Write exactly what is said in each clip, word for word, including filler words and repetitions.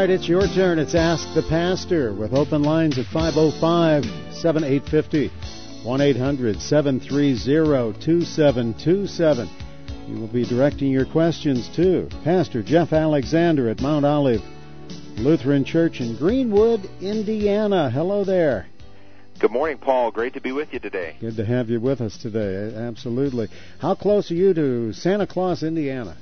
right, it's your turn. It's Ask the Pastor with open lines at five oh five, seven eight five oh, one eight hundred, seven three zero, two seven two seven. You will be directing your questions to Pastor Jeff Alexander at Mount Olive Lutheran Church in Greenwood, Indiana. Hello there. Good morning, Paul. Great to be with you today. Good to have you with us today. Absolutely. How close are you to Santa Claus, Indiana?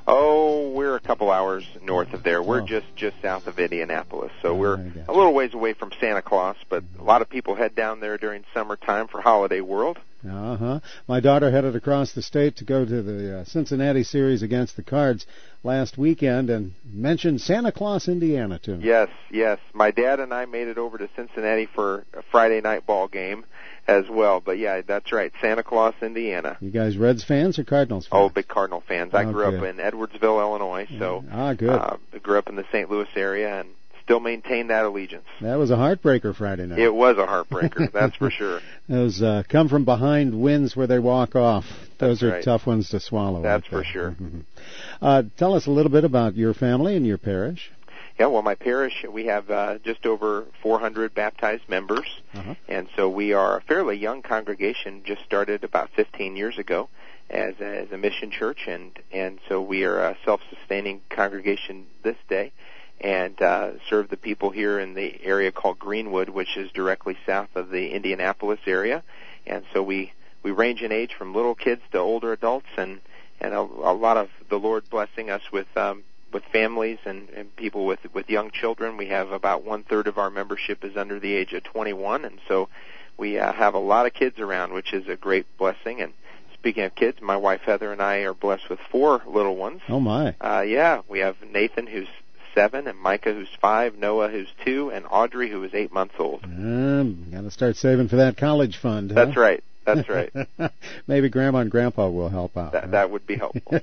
Oh, we're a couple hours north of there. We're oh. just, just south of Indianapolis. So oh, we're a little ways away from Santa Claus, but a lot of people head down there during summertime for Holiday World. Uh-huh. My daughter headed across the state to go to the uh, Cincinnati series against the Cards last weekend and mentioned Santa Claus, Indiana to me. Yes, yes. My dad and I made it over to Cincinnati for a Friday night ball game as well. But, yeah, that's right, Santa Claus, Indiana. You guys Reds fans or Cardinals fans? Oh, big Cardinal fans. I oh, grew good. up in Edwardsville, Illinois, so ah, good. Uh, I grew up in the Saint Louis area and still maintain that allegiance. That was a heartbreaker Friday night. It was a heartbreaker, that's for sure. Those uh, come from behind wins where they walk off. Those That's are right. tough ones to swallow. That's like for that. sure. Mm-hmm. Uh, tell us a little bit about your family and your parish. Yeah, well, my parish, we have uh, just over four hundred baptized members, uh-huh. and so we are a fairly young congregation, just started about fifteen years ago as a, as a mission church, and, and so we are a self-sustaining congregation this day, and uh, serve the people here in the area called Greenwood, which is directly south of the Indianapolis area. And so we, we range in age from little kids to older adults, and, and a, a lot of the Lord blessing us with um, with families and, and people with, with young children. We have about one-third of our membership is under the age of twenty-one, and so we uh, have a lot of kids around, which is a great blessing. And speaking of kids, my wife Heather and I are blessed with four little ones. Oh, my. Uh, yeah, we have Nathan, who's seven, and Micah, who's five, Noah, who's two, and Audrey, who is eight months old. Um, got to start saving for that college fund. Huh? That's right. That's right. Maybe Grandma and Grandpa will help out. That, huh? that would be helpful.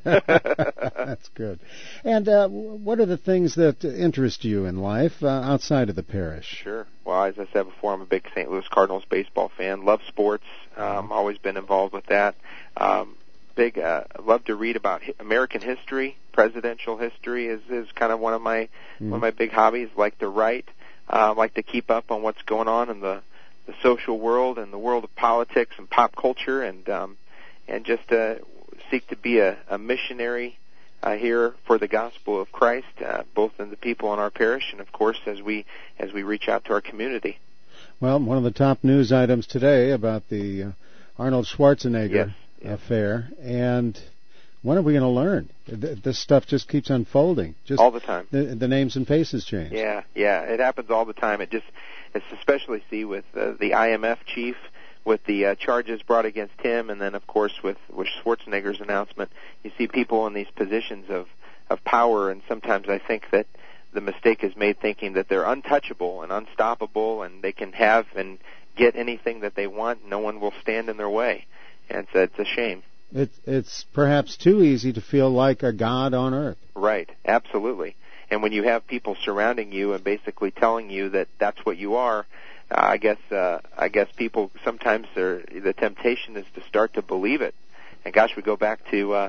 That's good. And uh, what are the things that interest you in life uh, outside of the parish? Sure. Well, as I said before, I'm a big Saint Louis Cardinals baseball fan. Love sports. Um, always been involved with that. Um, big. Uh, love to read about hi- American history. Presidential history is is kind of one of my mm. one of my big hobbies. Like to write. Uh, like to keep up on what's going on in the the social world and the world of politics and pop culture, and um, and just uh, seek to be a, a missionary uh, here for the gospel of Christ, uh, both in the people in our parish and, of course, as we as we reach out to our community. Well, one of the top news items today about the uh, Arnold Schwarzenegger yes, yes. affair, and when are we going to learn? This stuff just keeps unfolding. Just all the time. The, the names and faces change. Yeah, yeah, it happens all the time. It just, it's especially see with uh, the I M F chief, with the uh, charges brought against him, and then of course with, with Schwarzenegger's announcement, you see people in these positions of of power, and sometimes I think that the mistake is made thinking that they're untouchable and unstoppable, and they can have and get anything that they want. No one will stand in their way, and so it's a shame. It, it's perhaps too easy to feel like a god on earth. Right, absolutely. And when you have people surrounding you and basically telling you that that's what you are, uh, I guess uh, I guess people sometimes are, the temptation is to start to believe it. And gosh, we go back to uh,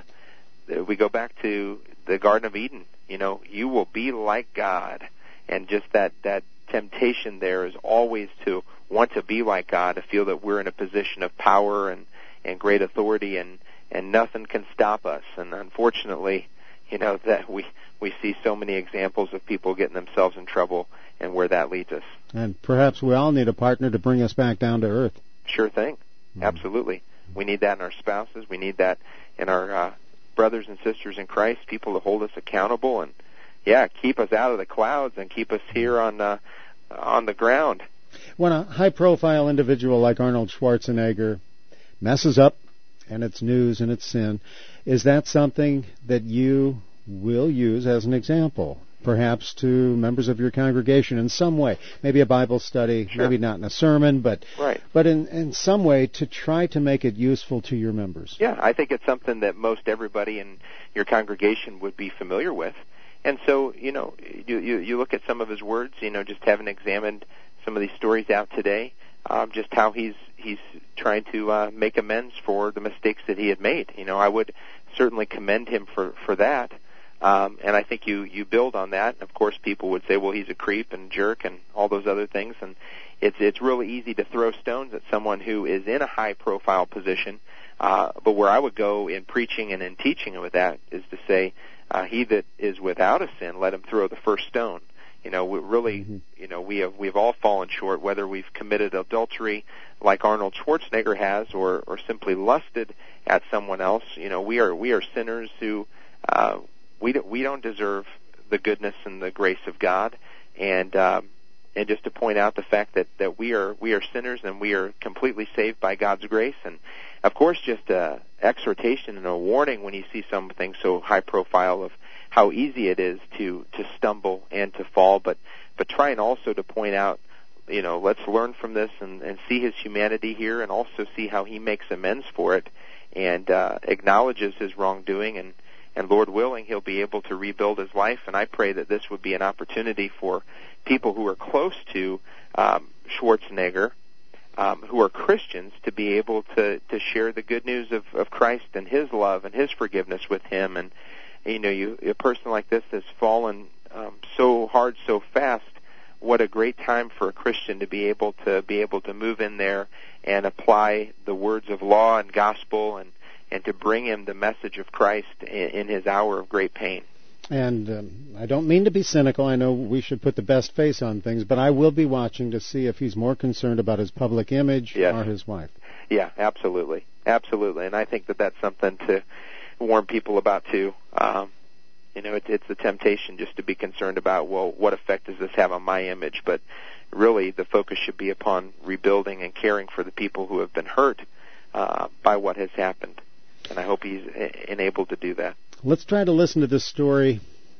we go back to the Garden of Eden. You know, you will be like God, and just that that temptation there is always to want to be like God, to feel that we're in a position of power and and great authority, and and nothing can stop us. And unfortunately, you know, that we we see so many examples of people getting themselves in trouble and where that leads us. And perhaps we all need a partner to bring us back down to earth. Sure thing. Mm-hmm. Absolutely. We need that in our spouses. We need that in our uh, brothers and sisters in Christ, people to hold us accountable and, yeah, keep us out of the clouds and keep us here on uh, on the ground. When a high-profile individual like Arnold Schwarzenegger messes up, and it's news and it's sin, is that something that you will use as an example, perhaps to members of your congregation in some way? Maybe a Bible study, sure. maybe not in a sermon, but right. but in, in some way to try to make it useful to your members. Yeah, I think it's something that most everybody in your congregation would be familiar with. And so, you know, you, you, you look at some of his words, you know, just having examined some of these stories out today, um, just how he's he's trying to uh, make amends for the mistakes that he had made. You know, I would certainly commend him for, for that. Um, and I think you, you build on that. And of course, people would say, well, he's a creep and jerk and all those other things. And it's it's really easy to throw stones at someone who is in a high-profile position. Uh, but where I would go in preaching and in teaching with that is to say, uh, he that is without a sin, let him throw the first stone. You know, we really, mm-hmm. you know, we have we've all fallen short, whether we've committed adultery like Arnold Schwarzenegger has, or or simply lusted at someone else. You know, we are we are sinners who uh, we don't, we don't deserve the goodness and the grace of God, and um, and just to point out the fact that, that we are we are sinners and we are completely saved by God's grace, and of course just a exhortation and a warning when you see something so high profile of how easy it is to, to stumble and to fall, but but trying also to point out, you know, let's learn from this and, and see his humanity here, and also see how he makes amends for it and uh, acknowledges his wrongdoing, and, and Lord willing, he'll be able to rebuild his life. And I pray that this would be an opportunity for people who are close to um, Schwarzenegger, um, who are Christians, to be able to, to share the good news of, of Christ and his love and his forgiveness with him. And you know, you, a person like this has fallen um, so hard, so fast. What a great time for a Christian to be able to be able to move in there and apply the words of law and gospel, and, and to bring him the message of Christ in, in his hour of great pain. And um, I don't mean to be cynical. I know we should put the best face on things, but I will be watching to see if he's more concerned about his public image yes. or his wife. Yeah, absolutely, absolutely. And I think that that's something to warn people about too. Um, you know, it, it's the temptation just to be concerned about, well, what effect does this have on my image? But really, the focus should be upon rebuilding and caring for the people who have been hurt uh, by what has happened. And I hope he's enabled to do that. Let's try to listen to this story,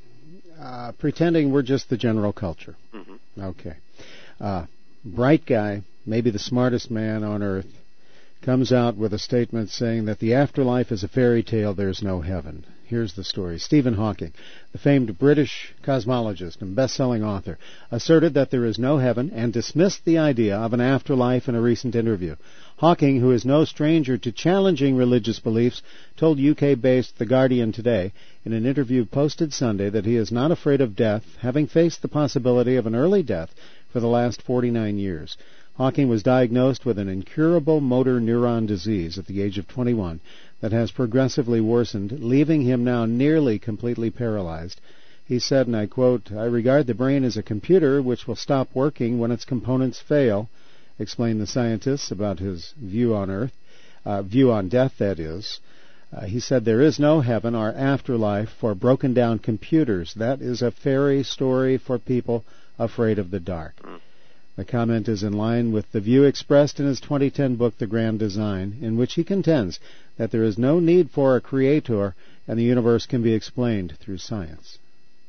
uh, pretending we're just the general culture. Mm-hmm. Okay. Uh, bright guy, maybe the smartest man on earth, comes out with a statement saying that the afterlife is a fairy tale, there's no heaven. Here's the story. Stephen Hawking, the famed British cosmologist and best-selling author, asserted that there is no heaven and dismissed the idea of an afterlife in a recent interview. Hawking, who is no stranger to challenging religious beliefs, told U K-based The Guardian today in an interview posted Sunday that he is not afraid of death, having faced the possibility of an early death for the last forty-nine years. Hawking was diagnosed with an incurable motor neuron disease at the age of twenty-one that has progressively worsened, leaving him now nearly completely paralyzed. He said, and I quote, "I regard the brain as a computer which will stop working when its components fail," explained the scientist about his view on Earth, uh, view on death, that is. Uh, he said, "There is no heaven or afterlife for broken-down computers. That is a fairy story for people afraid of the dark." The comment is in line with the view expressed in his twenty ten book, The Grand Design, in which he contends that there is no need for a creator and the universe can be explained through science.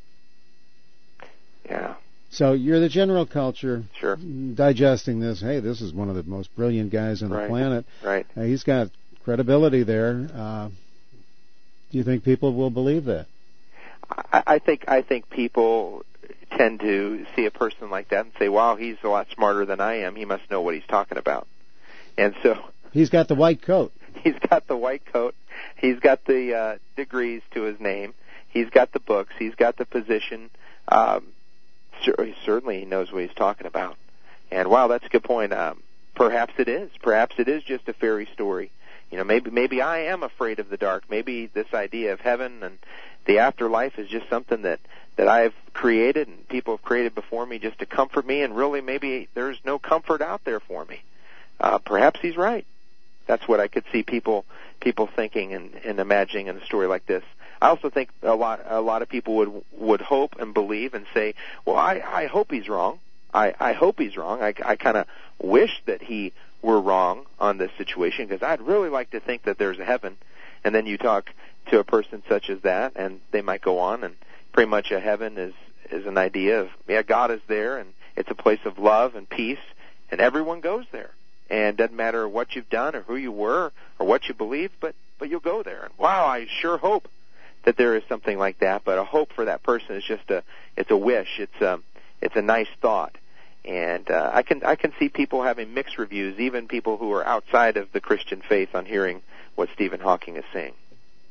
Yeah. So you're the general culture, sure, digesting this. Hey, this is one of the most brilliant guys on right. the planet. Right. Uh, he's got credibility there. Uh, do you think people will believe that? I, I think I think people tend to see a person like that and say, wow, he's a lot smarter than I am. He must know what he's talking about. And so he's got the white coat. He's got the white coat. He's got the uh, degrees to his name. He's got the books. He's got the position. Um, certainly he knows what he's talking about. And wow, that's a good point. Um, perhaps it is. Perhaps it is just a fairy story. You know, maybe maybe I am afraid of the dark. Maybe this idea of heaven and the afterlife is just something that, that I've created and people have created before me just to comfort me, and really maybe there's no comfort out there for me. Uh, perhaps he's right. That's what I could see people people thinking and, and imagining in a story like this. I also think a lot a lot of people would would hope and believe and say, well, I, I hope he's wrong. I, I hope he's wrong. I, I kind of wish that he were wrong on this situation, because I'd really like to think that there's a heaven. And then you talk to a person such as that, and they might go on, and pretty much a heaven is, is an idea of, yeah, God is there, and it's a place of love and peace, and everyone goes there. And it doesn't matter what you've done or who you were or what you believe, but, but you'll go there. And wow, I sure hope that there is something like that, but a hope for that person is just a, it's a wish. It's a, it's a nice thought. And uh, I can I can see people having mixed reviews, even people who are outside of the Christian faith, on hearing what Stephen Hawking is saying.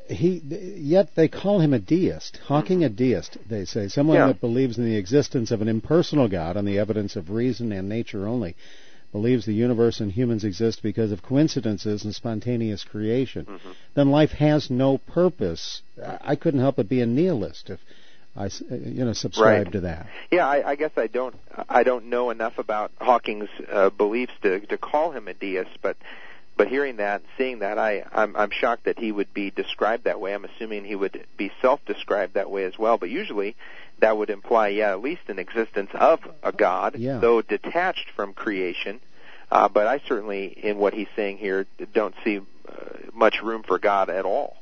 he yet they call him a deist. Hawking a deist, they say, someone yeah. that believes in the existence of an impersonal God on the evidence of reason and nature only, believes the universe and humans exist because of coincidences and spontaneous creation. Mm-hmm. Then life has no purpose. I couldn't help but be a nihilist if I, you know, subscribe right. to that. Yeah, I, I guess I don't. I don't know enough about Hawking's uh, beliefs to to call him a deist, but but hearing that, seeing that, I I'm, I'm shocked that he would be described that way. I'm assuming he would be self-described that way as well. But usually, that would imply, yeah, at least an existence of a God, yeah. though detached from creation. Uh, but I certainly, in what he's saying here, don't see uh, much room for God at all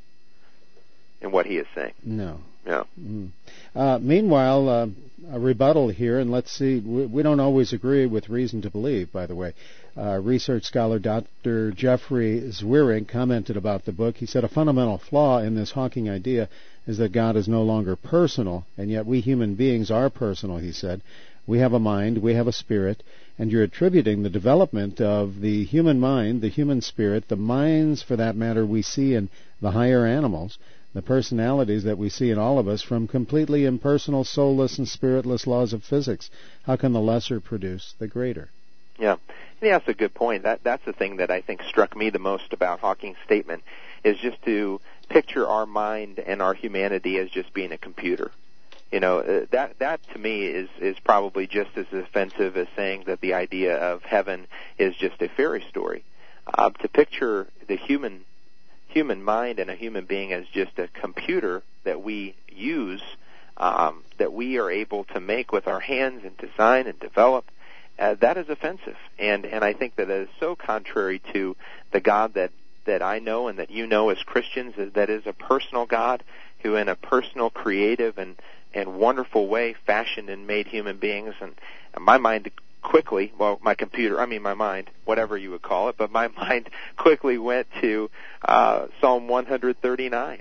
in what he is saying. No. Yeah. Mm. Uh, meanwhile, uh, a rebuttal here, and let's see, we, we don't always agree with reason to believe, by the way. Uh, research scholar Doctor Jeffrey Zwerig commented about the book. He said a fundamental flaw in this Hawking idea is that God is no longer personal, and yet we human beings are personal, he said. We have a mind, we have a spirit, and you're attributing the development of the human mind, the human spirit, the minds, for that matter, we see in the higher animals, the personalities that we see in all of us, from completely impersonal, soulless, and spiritless laws of physics. How can the lesser produce the greater? Yeah, yeah, that's a good point. That that's the thing that I think struck me the most about Hawking's statement, is just to picture our mind and our humanity as just being a computer. You know, uh, that that to me is is probably just as offensive as saying that the idea of heaven is just a fairy story. Uh, to picture the human human mind and a human being as just a computer that we use, um, that we are able to make with our hands and design and develop, uh, that is offensive. And and I think that is so contrary to the God that, that I know and that you know as Christians, is that is a personal God who in a personal, creative, and, and wonderful way fashioned and made human beings. And, and my mind quickly, well, my computer, I mean my mind, whatever you would call it, but my mind quickly went to uh, Psalm one thirty-nine,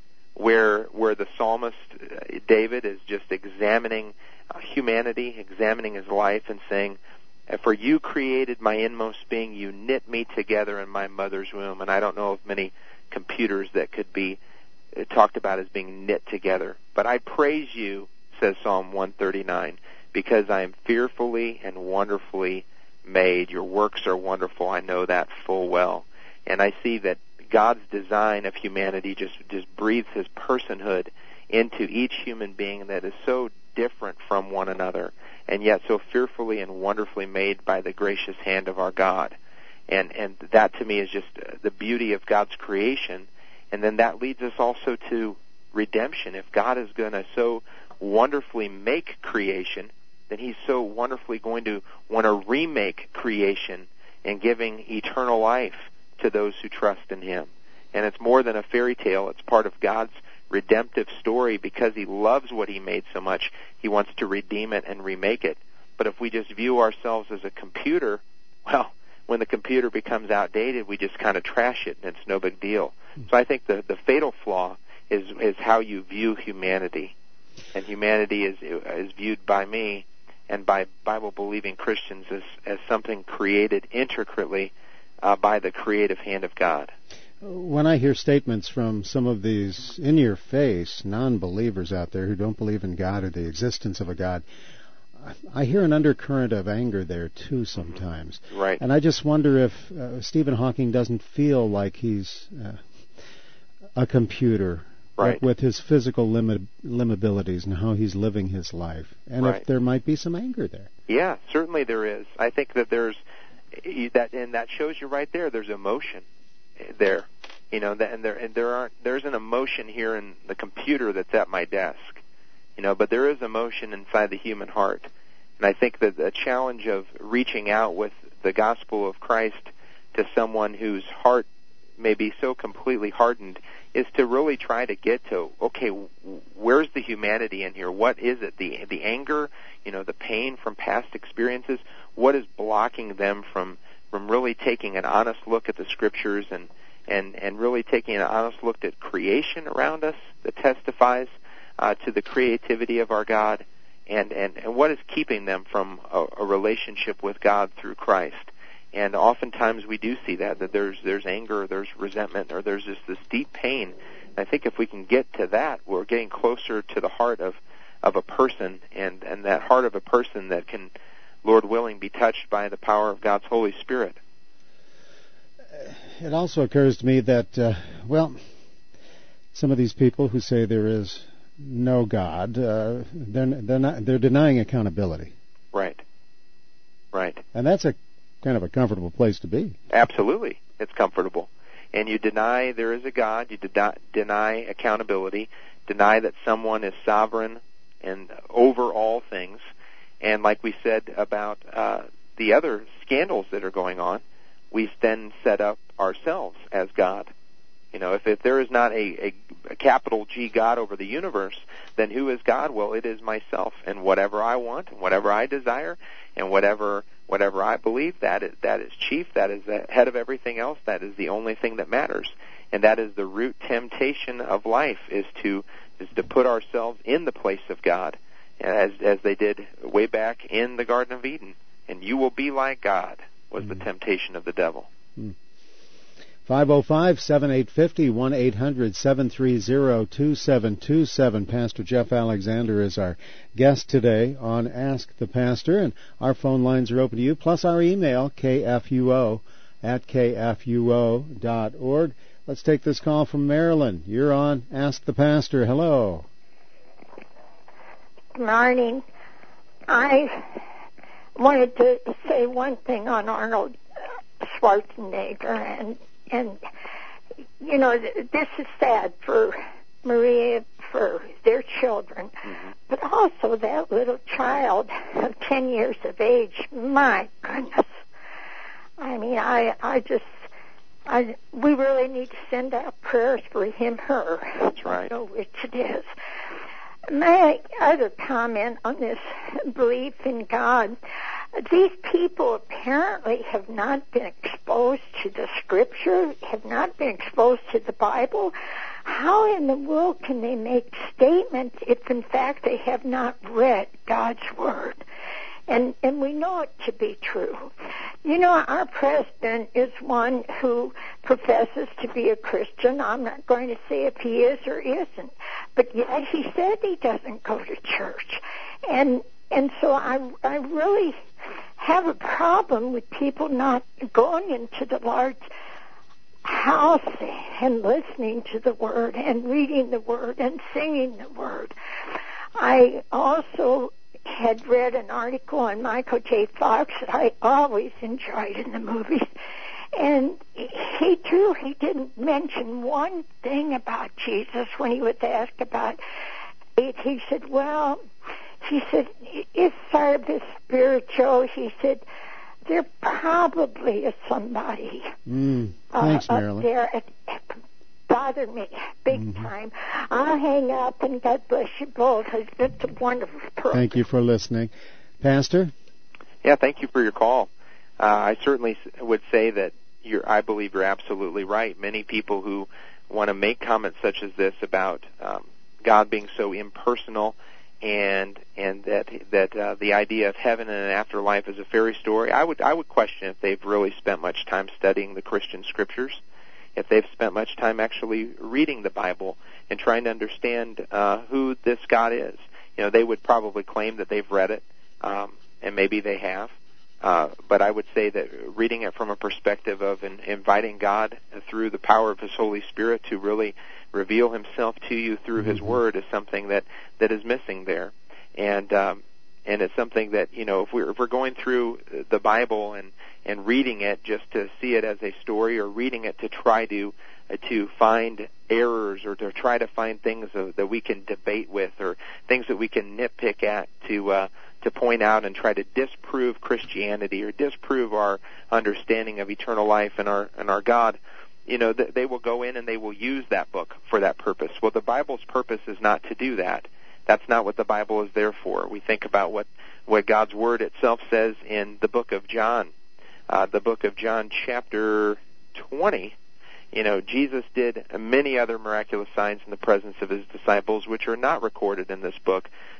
where where the psalmist uh, David is just examining uh, humanity, examining his life, and saying, "For you created my inmost being, you knit me together in my mother's womb." And I don't know of many computers that could be uh, talked about as being knit together. But I praise you, says Psalm one thirty-nine, because I am fearfully and wonderfully made. Your works are wonderful. I know that full well. And I see that God's design of humanity just, just breathes his personhood into each human being that is so different from one another, and yet so fearfully and wonderfully made by the gracious hand of our God. And, and that to me is just the beauty of God's creation. And then that leads us also to redemption. If God is going to so wonderfully make creation, then he's so wonderfully going to want to remake creation and giving eternal life to those who trust in him. And it's more than a fairy tale. It's part of God's redemptive story. Because he loves what he made so much, he wants to redeem it and remake it. But if we just view ourselves as a computer, well, when the computer becomes outdated, we just kind of trash it, and it's no big deal. So I think the, the fatal flaw is, is how you view humanity. And humanity is, is viewed by me and by Bible-believing Christians as, as something created intricately uh, by the creative hand of God. When I hear statements from some of these in-your-face non-believers out there who don't believe in God or the existence of a God, I hear an undercurrent of anger there, too, sometimes. Right. And I just wonder if uh, Stephen Hawking doesn't feel like he's uh, a computer, right, with his physical limit, limabilities and how he's living his life. And right. if there might be some anger there. Yeah, certainly there is. I think that there's that, and that shows you right there. There's emotion there, you know, and there and there aren't. There's an emotion here in the computer that's at my desk, you know, but there is emotion inside the human heart. And I think that the challenge of reaching out with the gospel of Christ to someone whose heart may be so completely hardened is to really try to get to, okay, where's the humanity in here? What is it? The the anger, you know, the pain from past experiences, what is blocking them from, from really taking an honest look at the Scriptures and, and, and really taking an honest look at creation around us that testifies uh, to the creativity of our God, and, and, and what is keeping them from a, a relationship with God through Christ. And oftentimes we do see that, that there's there's anger, there's resentment, or there's just this deep pain And I think if we can get to that, we're getting closer to the heart of, of a person, and, and that heart of a person that can, Lord willing, be touched by the power of God's Holy Spirit. It also occurs to me that, uh, well, some of these people who say there is no God, uh, they're they're not they're denying accountability. Right. Right. And that's a kind of a comfortable place to be. Absolutely, it's comfortable. And you deny there is a God. You deny, deny accountability. Deny that someone is sovereign and over all things. And like we said about uh, the other scandals that are going on, we then set up ourselves as God. You know, if, if there is not a, a, a capital G God over the universe, then who is God? Well, it is myself, and whatever I want, and whatever I desire, and whatever whatever I believe, that is that is chief, that is the head of everything else, that is the only thing that matters. And that is the root temptation of life, is to is to put ourselves in the place of God, as as they did way back in the Garden of Eden. And you will be like God was mm. the temptation of the devil. Mm. five oh five, seven eight five oh, one eight hundred, seven three zero, two seven two seven. Pastor Jeff Alexander is our guest today on Ask the Pastor, and our phone lines are open to you, plus our email, k f u o at k f u o dot org. Let's take this call from Maryland. You're on Ask the Pastor. Hello. Good morning. I wanted to say one thing on Arnold Schwarzenegger, and And, you know, this is sad for Maria, for their children, mm-hmm. but also that little child of ten years of age. My goodness. I mean, I, I just, I, we really need to send out prayers for him, her. That's right. I don't know which it is. My other comment on this belief in God, these people apparently have not been exposed to the Scripture, have not been exposed to the Bible. How in the world can they make statements if, in fact, they have not read God's Word? And and we know it to be true. You know, our president is one who professes to be a Christian. I'm not going to say if he is or isn't, but yet he said he doesn't go to church. And and so I I really have a problem with people not going into the Lord's house and listening to the Word and reading the Word and singing the Word. I also had read an article on Michael J. Fox that I always enjoyed in the movies, and he too, he didn't mention one thing about Jesus when he was asked about it. He said, well, he said, it's sort of spiritual. He said, there probably is somebody mm, thanks, uh, Marilyn. up there. It, it bothered me big mm-hmm. time. I'll hang up, and God bless you both. It's a wonderful program. Thank you for listening. Pastor? Yeah, thank you for your call. Uh, I certainly would say that you're, I believe you're absolutely right. Many people who want to make comments such as this about um, God being so impersonal, and and that that uh, the idea of heaven and an afterlife is a fairy story, I would I would question if they've really spent much time studying the Christian Scriptures, if they've spent much time actually reading the Bible and trying to understand uh, who this God is. You know, they would probably claim that they've read it, um, and maybe they have. Uh, but I would say that reading it from a perspective of in, inviting God through the power of His Holy Spirit to really reveal Himself to you through mm-hmm. His Word is something that, that is missing there. And um, and it's something that, you know, if we're, if we're going through the Bible and, and reading it just to see it as a story, or reading it to try to uh, to find errors, or to try to find things uh, that we can debate with, or things that we can nitpick at to uh, to point out and try to disprove Christianity or disprove our understanding of eternal life and our and our God, you know, th- they will go in and they will use that book for that purpose. Well, the Bible's purpose is not to do that. That's not what the Bible is there for. We think about what, what God's Word itself says in the book of John. Uh, the book of John, chapter twenty, you know, Jesus did many other miraculous signs in the presence of His disciples, which are not recorded in this book.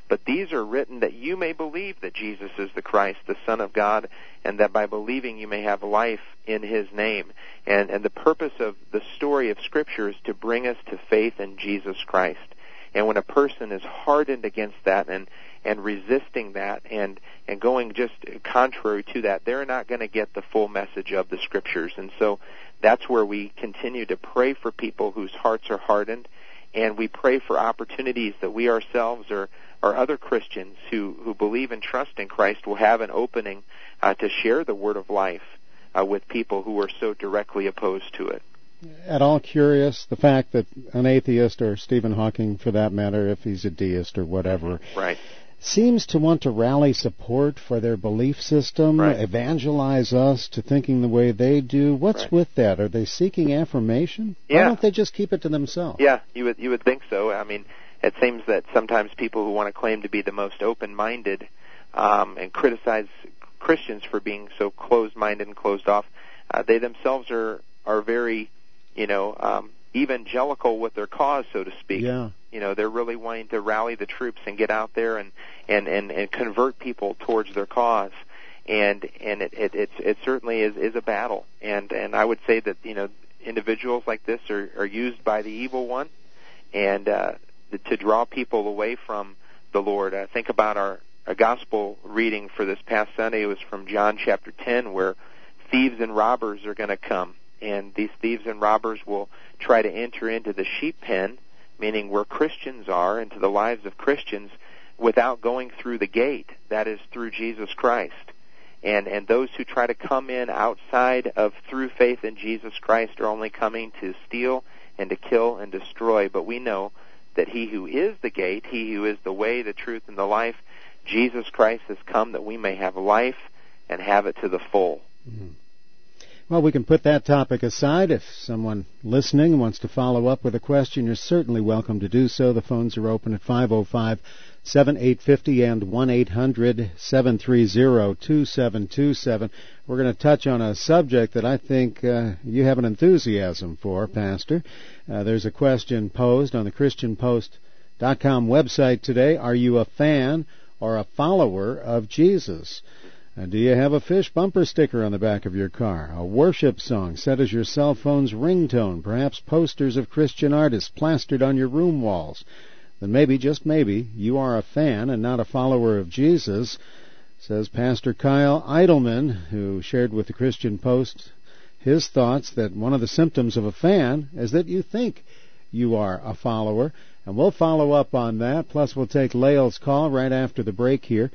But these are written that you may believe that Jesus is the Christ, the Son of God, and that by believing you may have life in His name. And, and the purpose of the story of Scripture is to bring us to faith in Jesus Christ. And when a person is hardened against that and, and resisting that and, and going just contrary to that, they're not going to get the full message of the Scriptures. And so that's where we continue to pray for people whose hearts are hardened, and we pray for opportunities that we ourselves or, or other Christians who, who believe and trust in Christ will have an opening uh, to share the word of life uh, with people who are so directly opposed to it. At all curious, the fact that an atheist, or Stephen Hawking for that matter, if he's a deist or whatever, right, seems to want to rally support for their belief system, right, evangelize us to thinking the way they do. What's right. with that? Are they seeking affirmation? Yeah. Why don't they just keep it to themselves? Yeah, you would you would think so. I mean, it seems that sometimes people who want to claim to be the most open-minded um, and criticize Christians for being so closed-minded and closed off, uh, they themselves are are very, you know, um, evangelical with their cause, so to speak. Yeah. You know, they're really wanting to rally the troops and get out there and, and, and, and convert people towards their cause. And and it, it, it's, it certainly is, is a battle. And, and I would say that, you know, individuals like this are, are used by the evil one and uh, to draw people away from the Lord. Uh, think about our, our gospel reading for this past Sunday. It was from John chapter ten, where thieves and robbers are going to come. And these thieves and robbers will try to enter into the sheep pen, meaning where Christians are, into the lives of Christians, without going through the gate, that is, through Jesus Christ. And and those who try to come in outside of through faith in Jesus Christ are only coming to steal and to kill and destroy. But we know that He who is the gate, He who is the way, the truth, and the life, Jesus Christ has come that we may have life and have it to the full. Mm-hmm. Well, we can put that topic aside. If someone listening wants to follow up with a question, you're certainly welcome to do so. The phones are open at five oh five, seven eight five oh and one eight hundred, seven three zero, two seven two seven. We're going to touch on a subject that I think uh, you have an enthusiasm for, Pastor. Uh, there's a question posed on the Christian Post dot com website today. Are you a fan or a follower of Jesus? Uh, do you have a fish bumper sticker on the back of your car, a worship song set as your cell phone's ringtone, perhaps posters of Christian artists plastered on your room walls? Then maybe, just maybe, you are a fan and not a follower of Jesus, says Pastor Kyle Eidelman, who shared with the Christian Post his thoughts that one of the symptoms of a fan is that you think you are a follower. And we'll follow up on that, plus we'll take Lael's call right after the break here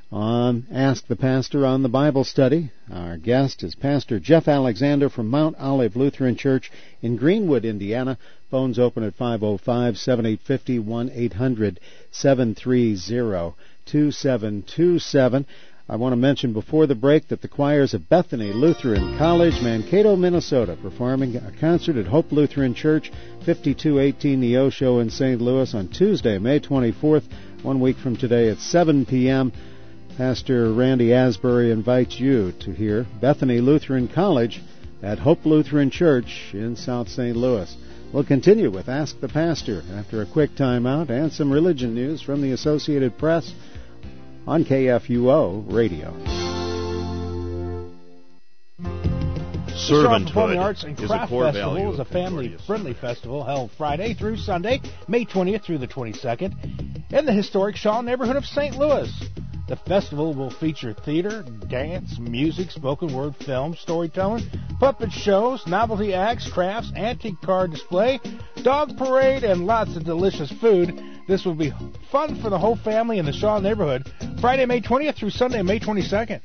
on Ask the Pastor on the Bible Study. Our guest is Pastor Jeff Alexander from Mount Olive Lutheran Church in Greenwood, Indiana. Phones open at five oh five, seven eight five oh, one eight hundred, seven three zero, two seven two seven. I want to mention before the break that the choirs of Bethany Lutheran College, Mankato, Minnesota, performing a concert at Hope Lutheran Church, fifty-two eighteen Neosho in Saint Louis on Tuesday, May twenty-fourth, one week from today at seven p.m. Pastor Randy Asbury invites you to hear Bethany Lutheran College at Hope Lutheran Church in South Saint Louis. We'll continue with Ask the Pastor after a quick timeout and some religion news from the Associated Press on K F U O Radio. The Performing Arts and Craft Festival is a family-friendly festival held Friday through Sunday, May twentieth through the twenty-second, in the historic Shaw neighborhood of Saint Louis. The festival will feature theater, dance, music, spoken word, film, storytelling, puppet shows, novelty acts, crafts, antique car display, dog parade, and lots of delicious food. This will be fun for the whole family in the Shaw neighborhood, Friday, May twentieth through Sunday, May twenty-second.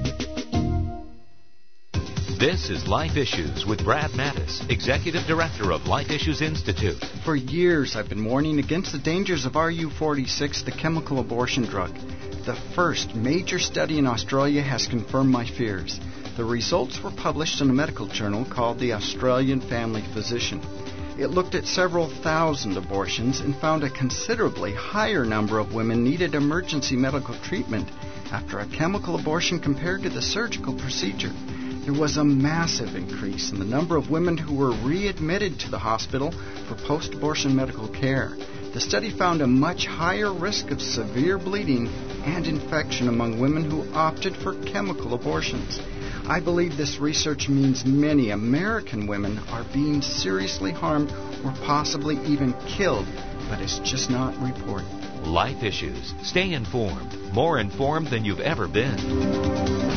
This is Life Issues with Brad Mattis, Executive Director of Life Issues Institute. For years, I've been warning against the dangers of R U forty-six, the chemical abortion drug. The first major study in Australia has confirmed my fears. The results were published in a medical journal called the Australian Family Physician. It looked at several thousand abortions and found a considerably higher number of women needed emergency medical treatment after a chemical abortion compared to the surgical procedure. There was a massive increase in the number of women who were readmitted to the hospital for post-abortion medical care. The study found a much higher risk of severe bleeding and infection among women who opted for chemical abortions. I believe this research means many American women are being seriously harmed or possibly even killed, but it's just not reported. Life Issues. Stay informed. More informed than you've ever been.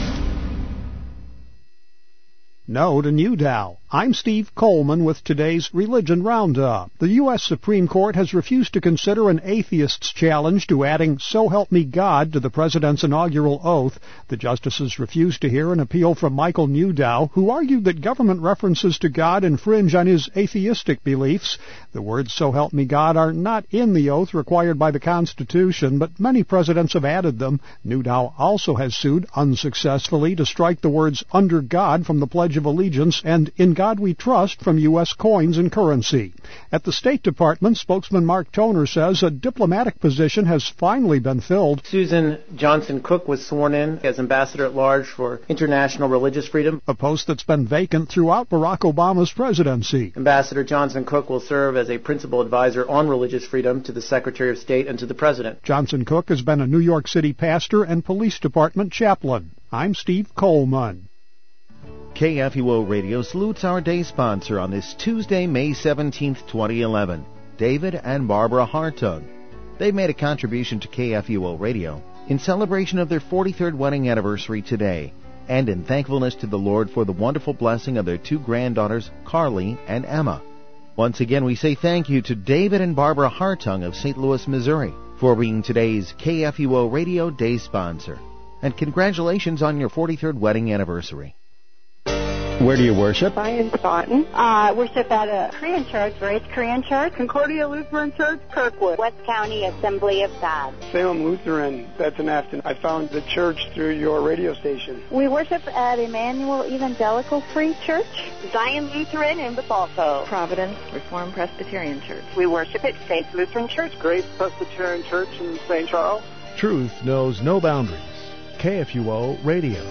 No to Newdow. I'm Steve Coleman with today's Religion Roundup. The U S Supreme Court has refused to consider an atheist's challenge to adding "So Help Me God" to the President's inaugural oath. The justices refused to hear an appeal from Michael Newdow, who argued that government references to God infringe on his atheistic beliefs. The words "So Help Me God" are not in the oath required by the Constitution, but many presidents have added them. Newdow also has sued unsuccessfully to strike the words "Under God" from the Pledge of Allegiance and "In God We Trust" from U S coins and currency. At the State Department, spokesman Mark Toner says a diplomatic position has finally been filled. Susan Johnson Cook was sworn in as Ambassador at Large for International Religious Freedom, a post that's been vacant throughout Barack Obama's presidency. Ambassador Johnson Cook will serve as a principal advisor on religious freedom to the Secretary of State and to the President. Johnson Cook has been a New York City pastor and police department chaplain. I'm Steve Coleman. K F U O Radio salutes our day sponsor on this Tuesday, May seventeenth, twenty eleven, David and Barbara Hartung. They've made a contribution to K F U O Radio in celebration of their forty-third wedding anniversary today, and in thankfulness to the Lord for the wonderful blessing of their two granddaughters, Carly and Emma. Once again, we say thank you to David and Barbara Hartung of Saint Louis, Missouri, for being today's K F U O Radio Day sponsor. And congratulations on your forty-third wedding anniversary. Where do you worship? I in Staunton. Uh, I worship at a Korean church, Grace Korean Church. Concordia Lutheran Church, Kirkwood. West County Assembly of God. Salem Lutheran, that's in Afton. I found the church through your radio station. We worship at Emmanuel Evangelical Free Church. Zion Lutheran in Bethalto. Providence Reformed Presbyterian Church. We worship at Faith Lutheran Church. Grace Presbyterian Church in Saint Charles. Truth knows no boundaries. K F U O Radio.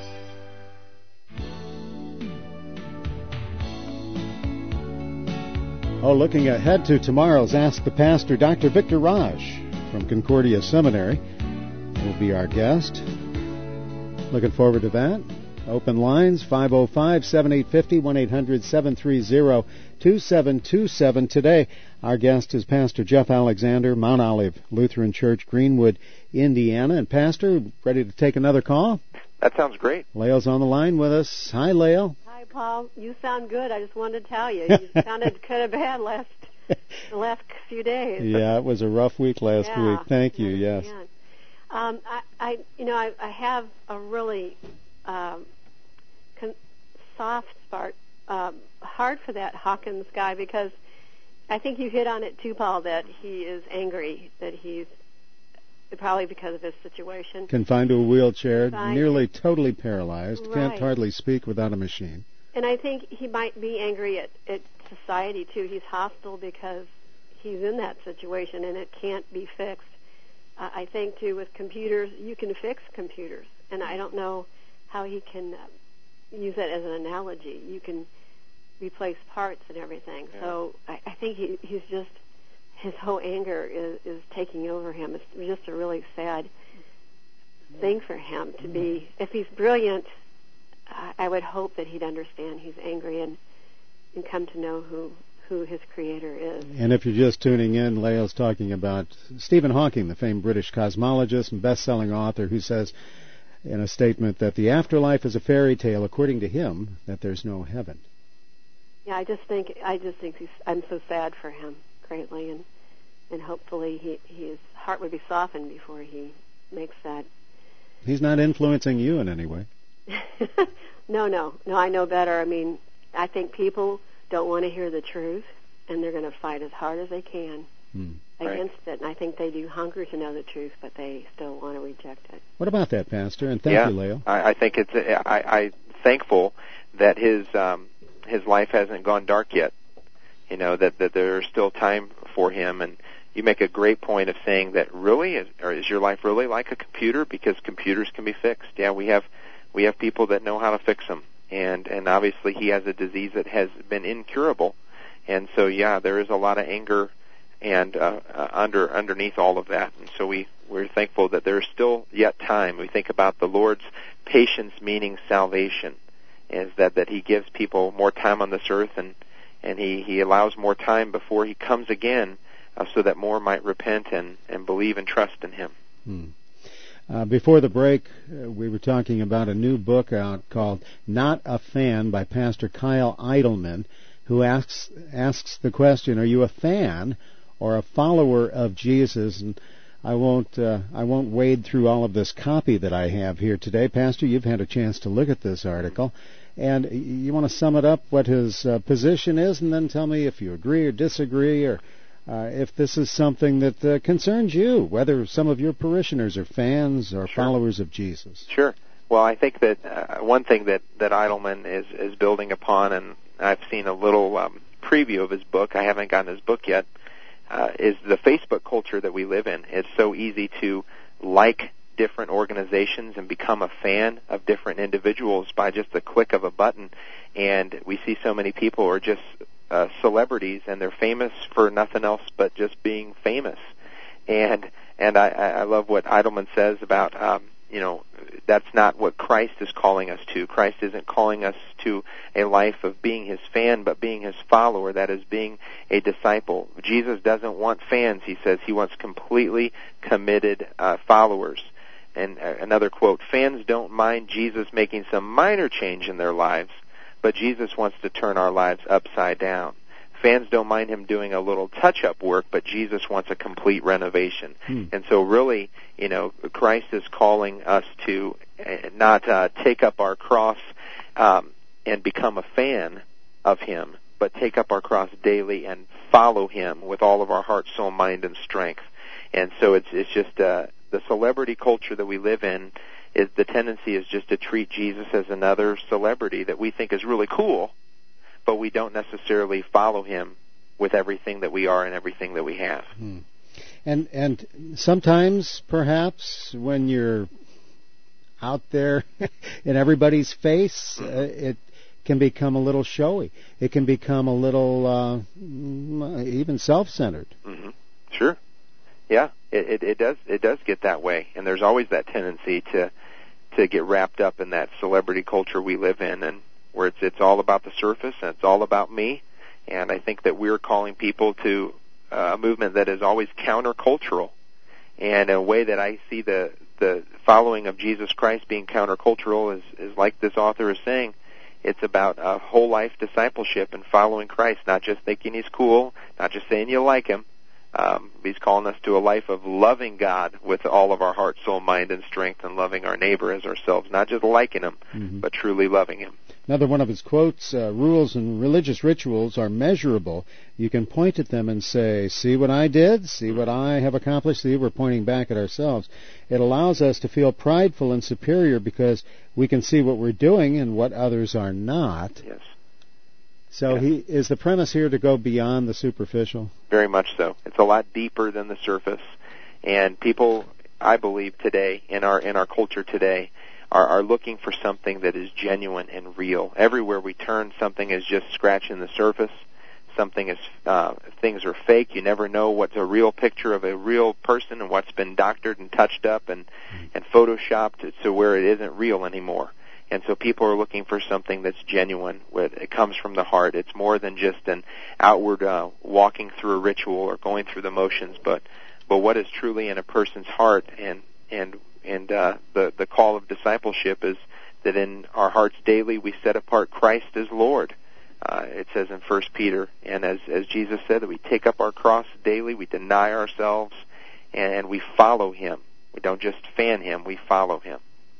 Oh, looking ahead to tomorrow's Ask the Pastor, Doctor Victor Raj from Concordia Seminary will be our guest. Looking forward to that. Open lines, five oh five, seven eight five oh, one eight hundred, seven three zero, two seven two seven. Today, our guest is Pastor Jeff Alexander, Mount Olive Lutheran Church, Greenwood, Indiana. And Pastor, ready to take another call? That sounds great. Lael's on the line with us. Hi, Lael. Hi, Paul. You sound good. I just wanted to tell you. You sounded kind of bad last the last few days. Yeah, it was a rough week last yeah, week. Thank you. Yes. Um, I, I, you know, I, I have a really um, con- soft spot, um, hard for that Hawkins guy, because I think you hit on it too, Paul. That he is angry. That he's probably because of his situation. Confined to a wheelchair, Confined. nearly totally paralyzed, Right. can't hardly speak without a machine. And I think he might be angry at, at society, too. He's hostile because he's in that situation, and it can't be fixed. Uh, I think, too, with computers, you can fix computers. And I don't know how he can uh, use that as an analogy. You can replace parts and everything. Yeah. So I, I think he, he's just... his whole anger is, is taking over him. It's just a really sad thing for him to be. If he's brilliant, I, I would hope that he'd understand he's angry and, and come to know who, who his creator is. And if you're just tuning in, Lael's talking about Stephen Hawking, the famed British cosmologist and best-selling author, who says in a statement that the afterlife is a fairy tale, according to him, that there's no heaven. Yeah, I just think I just think he's, I'm so sad for him greatly, and and hopefully he, his heart would be softened before he makes that. He's not influencing you in any way. no, no, no. I know better. I mean, I think people don't want to hear the truth, and they're going to fight as hard as they can hmm. against right. it. And I think they do hunger to know the truth, but they still want to reject it. What about that, Pastor? And thank yeah, you, Lael. I, I think it's. I, I'm thankful that his um, his life hasn't gone dark yet. You know, that that there's still time for him. And you make a great point of saying that really is, or is your life really like a computer? Because computers can be fixed. Yeah, we have we have people that know how to fix them. And and obviously he has a disease that has been incurable. And so yeah, there is a lot of anger and uh, uh, under underneath all of that. And so we we're thankful that there is still yet time. We think about the Lord's patience, meaning salvation, is that that He gives people more time on this earth, and and He He allows more time before He comes again, uh, so that more might repent and and believe and trust in Him. Hmm. Uh, before the break, uh, we were talking about a new book out called Not a Fan by Pastor Kyle Idleman, who asks asks the question, are you a fan or a follower of Jesus? And I won't uh, I won't wade through all of this copy that I have here today. Pastor, you've had a chance to look at this article, and you want to sum it up, what his uh, position is, and then tell me if you agree or disagree, or Uh, if this is something that uh, concerns you, whether some of your parishioners are fans or Sure. followers of Jesus. Sure. Well, I think that uh, one thing that, that Idleman is, is building upon, and I've seen a little um, preview of his book, I haven't gotten his book yet, uh, is the Facebook culture that we live in. It's so easy to like different organizations and become a fan of different individuals by just the click of a button, and we see so many people who are just Uh, celebrities, and they're famous for nothing else but just being famous. And and I, I love what Idleman says about, um, you know, that's not what Christ is calling us to. Christ isn't calling us to a life of being His fan, but being His follower, that is, being a disciple. Jesus doesn't want fans, he says. He wants completely committed uh, followers. And uh, another quote, fans don't mind Jesus making some minor change in their lives, but Jesus wants to turn our lives upside down. Fans don't mind Him doing a little touch-up work, but Jesus wants a complete renovation. Hmm. And so really, you know, Christ is calling us to not uh, take up our cross um, and become a fan of Him, but take up our cross daily and follow Him with all of our heart, soul, mind, and strength. And so it's it's just uh, the celebrity culture that we live in. Is the tendency is just to treat Jesus as another celebrity that we think is really cool, but we don't necessarily follow Him with everything that we are and everything that we have. Hmm. And and sometimes, perhaps, when you're out there in everybody's face, mm-hmm. uh, it can become a little showy. It can become a little uh, even self-centered. Mm-hmm. Sure. Yeah, it, it, it does. It does get that way, and there's always that tendency to to get wrapped up in that celebrity culture we live in, and where it's it's all about the surface and it's all about me. And I think that we're calling people to uh, a movement that is always countercultural, and a way that I see the the following of Jesus Christ being countercultural is is like this author is saying. It's about a whole life discipleship and following Christ, not just thinking He's cool, not just saying you like Him. Um, he's calling us to a life of loving God with all of our heart, soul, mind, and strength, and loving our neighbor as ourselves, not just liking Him, mm-hmm. but truly loving Him. Another one of his quotes, uh, rules and religious rituals are measurable. You can point at them and say, see what I did, see what I have accomplished, see, we're pointing back at ourselves. It allows us to feel prideful and superior because we can see what we're doing and what others are not. Yes. So yeah. he is the premise here to go beyond the superficial? Very much so. It's a lot deeper than the surface. And people, I believe today, in our in our culture today, are, are looking for something that is genuine and real. Everywhere we turn, something is just scratching the surface. Something is, uh, things are fake. You never know what's a real picture of a real person and what's been doctored and touched up and, and photoshopped to where it isn't real anymore. And so people are looking for something that's genuine, where it comes from the heart. It's more than just an outward uh, walking through a ritual or going through the motions, but but what is truly in a person's heart. And and and uh, the the call of discipleship is that in our hearts daily we set apart Christ as Lord. Uh, it says in First Peter, and as as Jesus said, that we take up our cross daily, we deny ourselves, and, and we follow Him. We don't just fan Him; we follow Him.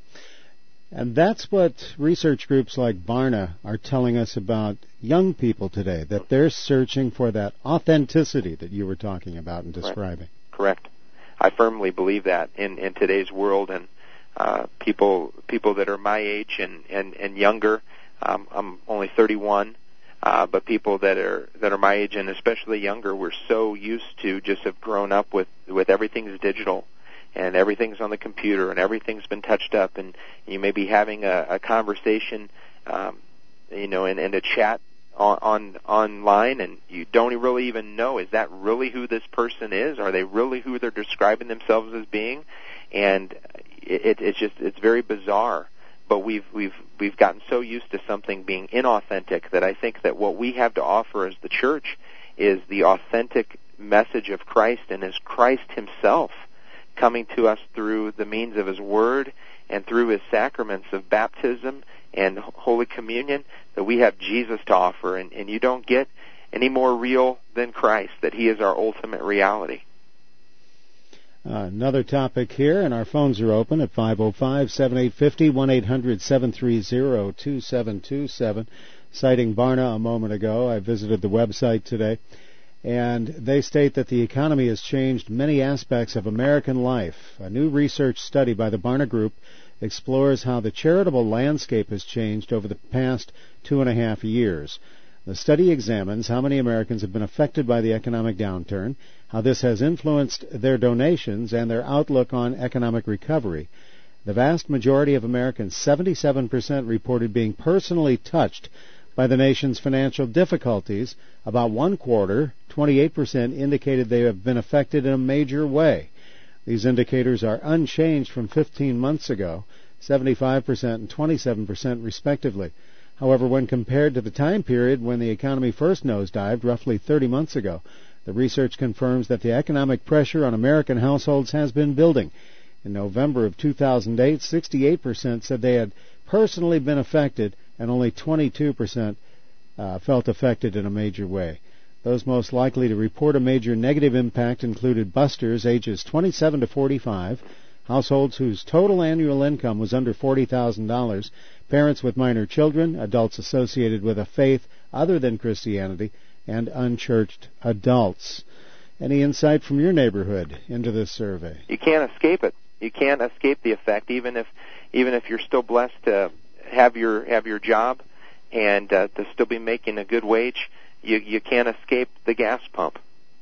And that's what research groups like Barna are telling us about young people today, that they're searching for that authenticity that you were talking about and describing. Right. Correct. I firmly believe that in, in today's world, and uh, people people that are my age and, and, and younger, um, I'm only thirty-one, uh, but people that are that are my age and especially younger, we're so used to just have grown up with, with everything's digital. And everything's on the computer, and everything's been touched up, and you may be having a, a conversation, um, you know, and, and a chat on, on online, and you don't really even know, is that really who this person is? Are they really who they're describing themselves as being? And it, it's just it's very bizarre. But we've we've we've gotten so used to something being inauthentic that I think that what we have to offer as the church is the authentic message of Christ, and is Christ himself coming to us through the means of his word and through his sacraments of baptism and Holy Communion, that we have Jesus to offer, and, and you don't get any more real than Christ, that he is our ultimate reality. Uh, another topic here, and our phones are open at five oh five, seven eight five oh, one eight hundred, seven three zero, two seven two seven. Citing Barna a moment ago, I visited the website today, and they state that the economy has changed many aspects of American life. A new research study by the Barna Group explores how the charitable landscape has changed over the past two and a half years. The study examines how many Americans have been affected by the economic downturn, how this has influenced their donations, and their outlook on economic recovery. The vast majority of Americans, seventy-seven percent, reported being personally touched by the nation's financial difficulties. About one quarter, twenty-eight percent, indicated they have been affected in a major way. These indicators are unchanged from fifteen months ago, seventy-five percent and twenty-seven percent respectively. However, when compared to the time period when the economy first nosedived, roughly thirty months ago, the research confirms that the economic pressure on American households has been building. In November of two thousand eight, sixty-eight percent said they had personally been affected, and only twenty-two percent uh, felt affected in a major way. Those most likely to report a major negative impact included busters ages twenty-seven to forty-five, households whose total annual income was under forty thousand dollars, parents with minor children, adults associated with a faith other than Christianity, and unchurched adults. Any insight from your neighborhood into this survey? You can't escape it. You can't escape the effect, even if even if you're still blessed to have your have your job and uh, to still be making a good wage. You you can't escape the gas pump,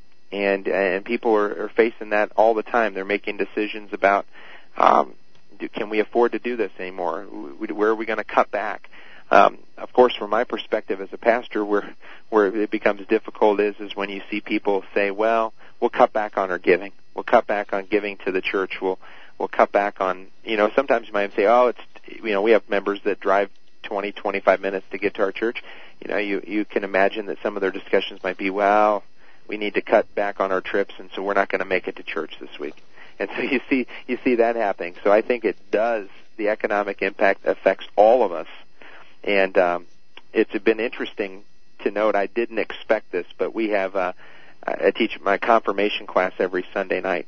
and and people are, are facing that all the time. They're making decisions about um, do, can we afford to do this anymore? Where are we going to cut back? Um, of course, from my perspective as a pastor, where where it becomes difficult is is when you see people say, "Well, we'll cut back on our giving. We'll cut back on giving to the church. We'll we'll cut back on." You know, sometimes you might say, "Oh, it's you know, we have members that drive twenty, twenty-five minutes to get to our church." You know, you you can imagine that some of their discussions might be, "Well, we need to cut back on our trips, and so we're not going to make it to church this week." And so you see you see that happening. So I think it does. The economic impact affects all of us. And um, it's been interesting to note, I didn't expect this, but we have, uh, I teach my confirmation class every Sunday night.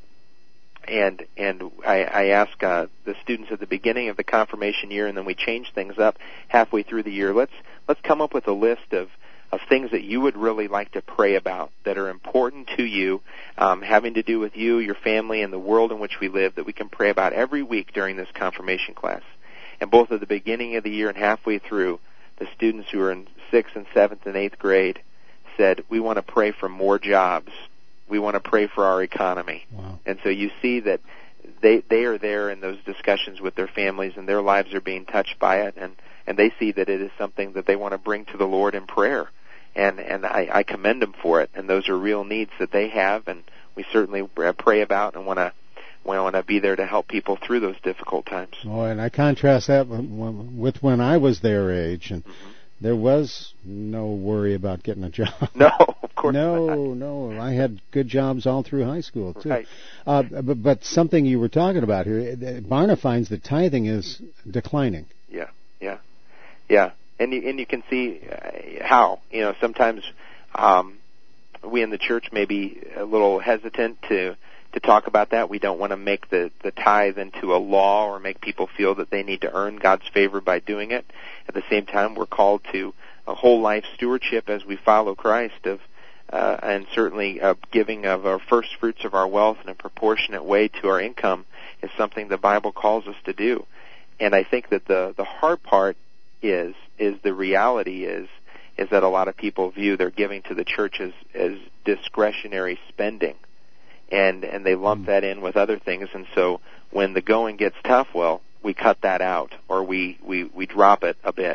And and I, I ask uh, the students at the beginning of the confirmation year, and then we change things up halfway through the year. Let's let's come up with a list of, of things that you would really like to pray about that are important to you, um, having to do with you, your family, and the world in which we live, that we can pray about every week during this confirmation class. And both at the beginning of the year and halfway through, the students who are in sixth and seventh and eighth grade said, we want to pray for more jobs. We want to pray for our economy. Wow. And so you see that they they are there in those discussions with their families, and their lives are being touched by it, and, and they see that it is something that they want to bring to the Lord in prayer. And, and I, I commend them for it, and those are real needs that they have, and we certainly pray about and want to We want to be there to help people through those difficult times. Oh, and I contrast that with when I was their age, and mm-hmm. there was no worry about getting a job. No, of course no, not. No, no. I had good jobs all through high school, too. Right. Uh, but, but something you were talking about here, Barna finds that tithing is declining. Yeah, yeah, yeah. And you, and you can see uh, how. You know, sometimes um, we in the church may be a little hesitant to to talk about that. We don't want to make the, the tithe into a law or make people feel that they need to earn God's favor by doing it. At the same time, we're called to a whole life stewardship as we follow Christ, of uh, and certainly uh, giving of our first fruits of our wealth in a proportionate way to our income is something the Bible calls us to do. And I think that the, the hard part is is the reality is is that a lot of people view their giving to the church as, as discretionary spending. And and they lump mm. that in with other things, and so when the going gets tough, well, we cut that out, or we, we, we drop it a bit.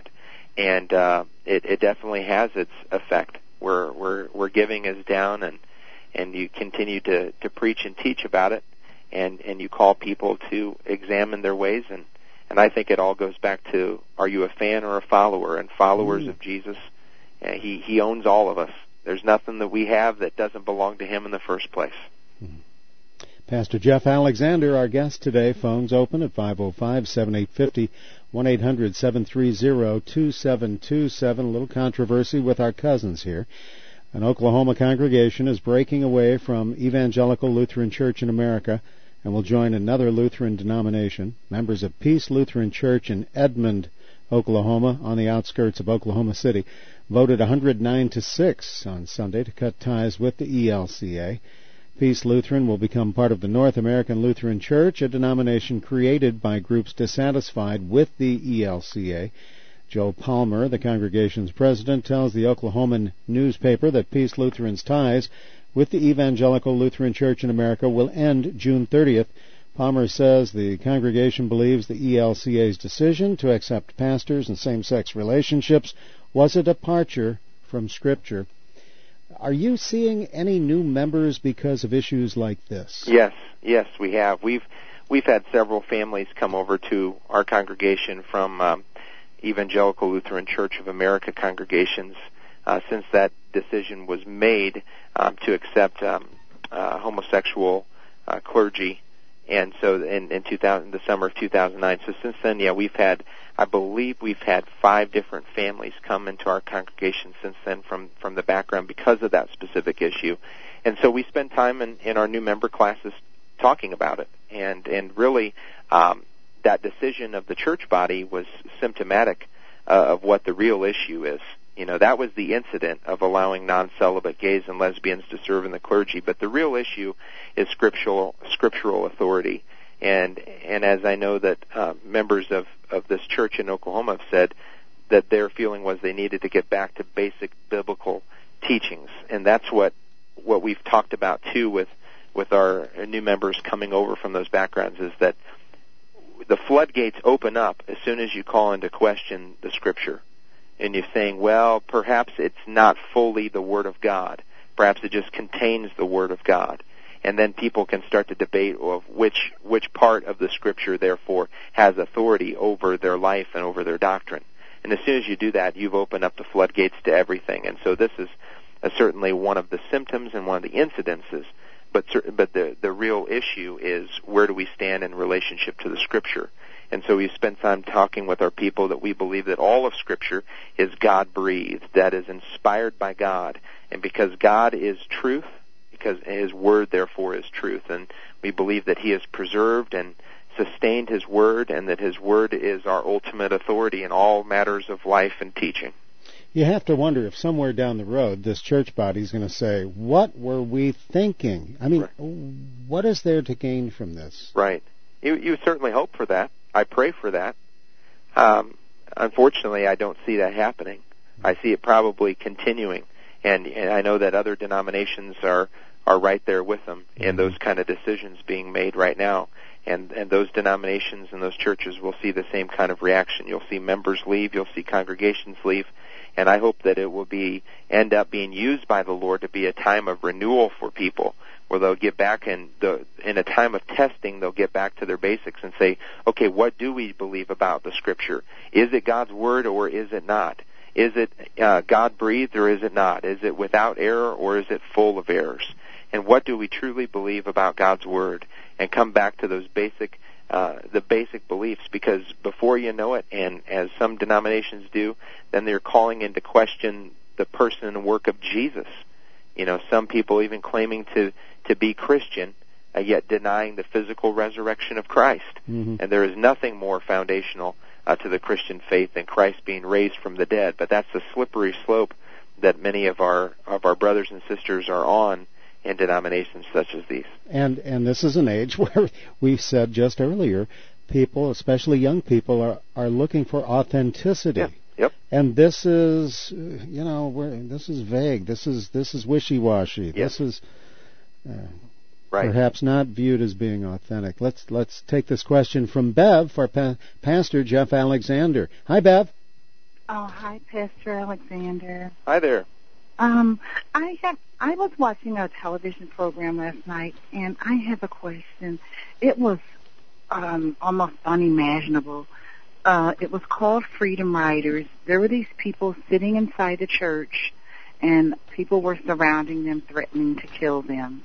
and uh, it, it definitely has its effect. Where where where giving is down, and and you continue to, to preach and teach about it, and, and you call people to examine their ways, and, and I think it all goes back to, are you a fan or a follower? And followers mm. of Jesus, uh, he he owns all of us. There's nothing that we have that doesn't belong to him in the first place. Mm. Pastor Jeff Alexander, our guest today. Phones open at five oh five, seven eight five oh, one eight hundred, seven three zero, two seven two seven. A little controversy with our cousins here. An Oklahoma congregation is breaking away from Evangelical Lutheran Church in America and will join another Lutheran denomination. Members of Peace Lutheran Church in Edmond, Oklahoma, on the outskirts of Oklahoma City, voted one hundred nine to six on Sunday to cut ties with the E L C A. Peace Lutheran will become part of the North American Lutheran Church, a denomination created by groups dissatisfied with the E L C A. Joe Palmer, the congregation's president, tells the Oklahoman newspaper that Peace Lutheran's ties with the Evangelical Lutheran Church in America will end June thirtieth. Palmer says the congregation believes the E L C A's decision to accept pastors and same-sex relationships was a departure from Scripture. Are you seeing any new members because of issues like this? Yes, yes, we have. We've we've had several families come over to our congregation from um, Evangelical Lutheran Church of America congregations uh, since that decision was made um, to accept um, uh, homosexual uh, clergy, and so in, in two thousand, the summer of two thousand nine. So since then, yeah, we've had, I believe we've had five different families come into our congregation since then from, from the background because of that specific issue. And so we spend time in, in our new member classes talking about it. And, and really, um, that decision of the church body was symptomatic uh, of what the real issue is. You know, that was the incident of allowing non-celibate gays and lesbians to serve in the clergy. But the real issue is scriptural, scriptural authority. And and as I know that uh, members of, of this church in Oklahoma have said, that their feeling was they needed to get back to basic biblical teachings. And that's what what we've talked about, too, with, with our new members coming over from those backgrounds, is that the floodgates open up as soon as you call into question the Scripture. And you're saying, well, perhaps it's not fully the Word of God. Perhaps it just contains the Word of God. And then people can start to debate of which which part of the Scripture, therefore, has authority over their life and over their doctrine. And as soon as you do that, you've opened up the floodgates to everything. And so this is uh, certainly one of the symptoms and one of the incidences. But but the the real issue is, where do we stand in relationship to the Scripture? And so we spend time talking with our people that we believe that all of Scripture is God-breathed, that is inspired by God. And because God is truth, because His Word, therefore, is truth. And we believe that He has preserved and sustained His Word, and that His Word is our ultimate authority in all matters of life and teaching. You have to wonder if somewhere down the road this church body is going to say, what were we thinking? I mean, right. What is there to gain from this? Right. You, you certainly hope for that. I pray for that. Um, unfortunately, I don't see that happening. I see it probably continuing. And, and I know that other denominations are, are right there with them in those kind of decisions being made right now. And, and those denominations and those churches will see the same kind of reaction. You'll see members leave. You'll see congregations leave. And I hope that it will be end up being used by the Lord to be a time of renewal for people, where they'll get back in the in a time of testing. They'll get back to their basics and say, okay, what do we believe about the Scripture? Is it God's Word or is it not? Is it uh, God-breathed or is it not? Is it without error or is it full of errors? And what do we truly believe about God's Word? And come back to those basic Uh, the basic beliefs, because before you know it, and as some denominations do, then they're calling into question the person and work of Jesus. You know, some people even claiming to, to be Christian, uh, yet denying the physical resurrection of Christ. Mm-hmm. And there is nothing more foundational uh, to the Christian faith than Christ being raised from the dead. But that's the slippery slope that many of our of our brothers and sisters are on in denominations such as these. And and this is an age where we said just earlier, people, especially young people, are, are looking for authenticity. Yeah. Yep. And this is, you know, we're, this is vague. This is this is wishy-washy. Yep. This is uh, right. perhaps not viewed as being authentic. Let's let's take this question from Bev for pa- Pastor Jeff Alexander. Hi, Bev. Oh, hi, Pastor Alexander. Hi there. Um, I have. I was watching a television program last night, and I have a question. It was um, almost unimaginable. Uh, it was called Freedom Riders. There were these people sitting inside the church, and people were surrounding them, threatening to kill them.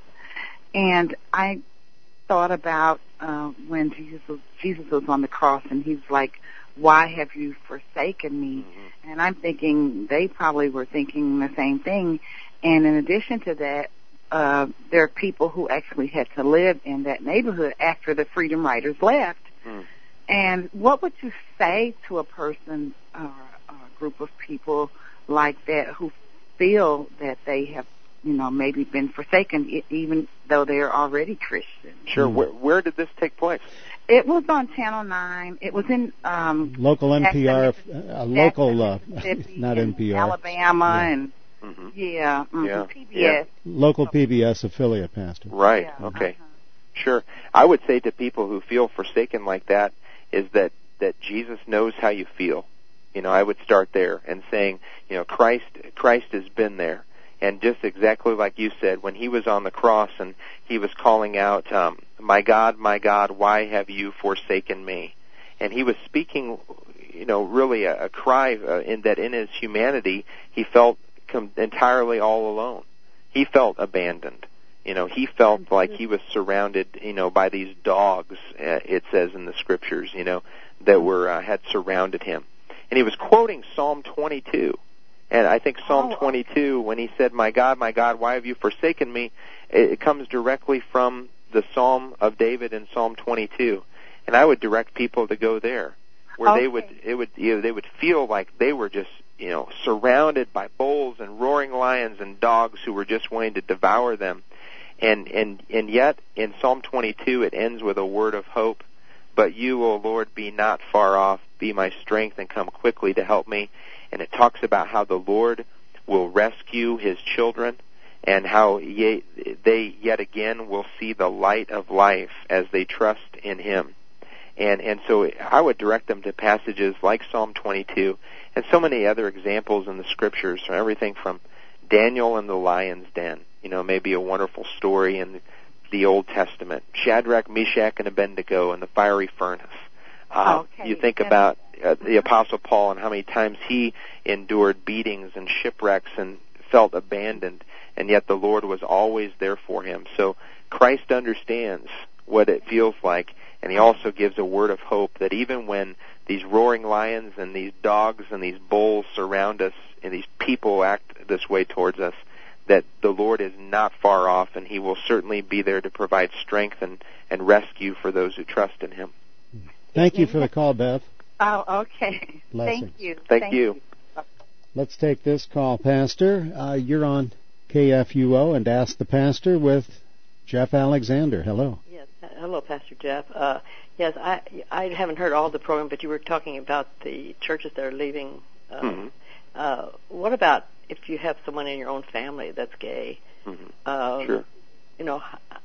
And I thought about uh, when Jesus was, Jesus was on the cross, and he's like, "Why have you forsaken me?" Mm-hmm. And I'm thinking they probably were thinking the same thing. And in addition to that, uh, there are people who actually had to live in that neighborhood after the Freedom Riders left. Mm. And what would you say to a person or uh, a group of people like that who feel that they have, you know, maybe been forsaken, even though they're already Christian? Sure. Where, where did this take place? It was on Channel nine. It was in um, local N P R, uh, local, uh, not N P R, Alabama, yeah. and mm-hmm. yeah, mm-hmm. yeah, P B S, yeah. local P B S affiliate, Pastor. Right. Yeah. Okay. Uh-huh. Sure. I would say to people who feel forsaken like that is that that Jesus knows how you feel. You know, I would start there and saying, you know, Christ Christ has been there. And just exactly like you said, when he was on the cross and he was calling out, um, "My God, my God, why have you forsaken me?" And he was speaking, you know, really a, a cry uh, in that in his humanity he felt com- entirely all alone. He felt abandoned. You know, he felt like he was surrounded, you know, by these dogs. Uh, it says in the scriptures, you know, that were uh, had surrounded him. And he was quoting Psalm twenty-two. And I think Psalm oh. twenty-two, when he said, "My God, my God, why have you forsaken me?" it, it comes directly from the Psalm of David in Psalm twenty-two. And I would direct people to go there, where okay. they would it would you know, they would feel like they were just, you know, surrounded by bulls and roaring lions and dogs who were just wanting to devour them. And and and yet in Psalm twenty-two it ends with a word of hope. "But you, O Lord, be not far off, be my strength and come quickly to help me." And it talks about how the Lord will rescue his children and how ye, they yet again will see the light of life as they trust in him. And and so I would direct them to passages like Psalm twenty-two and so many other examples in the scriptures, from everything from Daniel and the lion's den, you know, maybe a wonderful story in the Old Testament, Shadrach, Meshach, and Abednego in the fiery furnace. Uh, okay. You think about uh, the Apostle Paul and how many times he endured beatings and shipwrecks and felt abandoned, and yet the Lord was always there for him. So Christ understands what it feels like, and he also gives a word of hope that even when these roaring lions and these dogs and these bulls surround us and these people act this way towards us, that the Lord is not far off, and he will certainly be there to provide strength and, and rescue for those who trust in him. Thank you for the call, Beth. Oh, okay. Blessings. Thank you. Thank, Thank you. you. Let's take this call, Pastor. Uh, you're on K F U O and Ask the Pastor with Jeff Alexander. Hello. Yes. Hello, Pastor Jeff. Uh, yes, I I haven't heard all the program, but you were talking about the churches that are leaving. Uh, mm-hmm. uh, what about if you have someone in your own family that's gay? Mm-hmm. Um, sure. You know,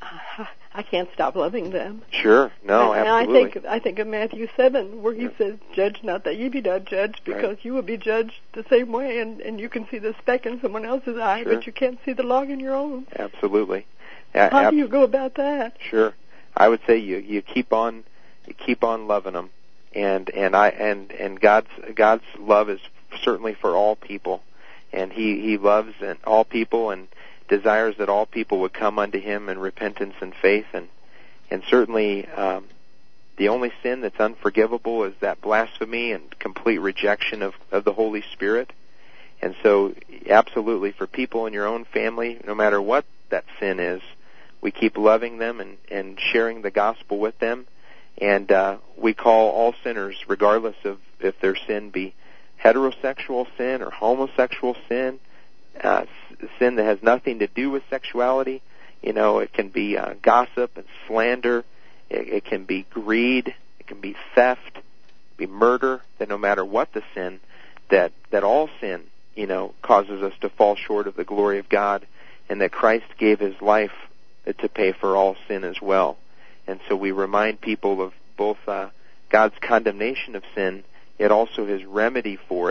I can't stop loving them. Sure, no, and, absolutely. And I think I think of Matthew seven, where he yeah. says, "Judge not that ye be not judged, because right. you will be judged the same way, and, and you can see the speck in someone else's eye, sure. but you can't see the log in your own." Absolutely. How Ab- do you go about that? Sure, I would say you you keep on you keep on loving them, and and I and and God's God's love is certainly for all people, and He He loves and all people and desires that all people would come unto him in repentance and faith, and and certainly um, the only sin that's unforgivable is that blasphemy and complete rejection of, of the Holy Spirit. And so absolutely, for people in your own family, no matter what that sin is, we keep loving them and, and sharing the gospel with them, and uh, we call all sinners, regardless of if their sin be heterosexual sin or homosexual sin, Uh, sin that has nothing to do with sexuality. You know, it can be uh, gossip and slander. It, it can be greed. It can be theft. It can be murder. That no matter what the sin, that that all sin, you know, causes us to fall short of the glory of God, and that Christ gave his life to pay for all sin as well. And so we remind people of both uh, God's condemnation of sin, yet also his remedy for it,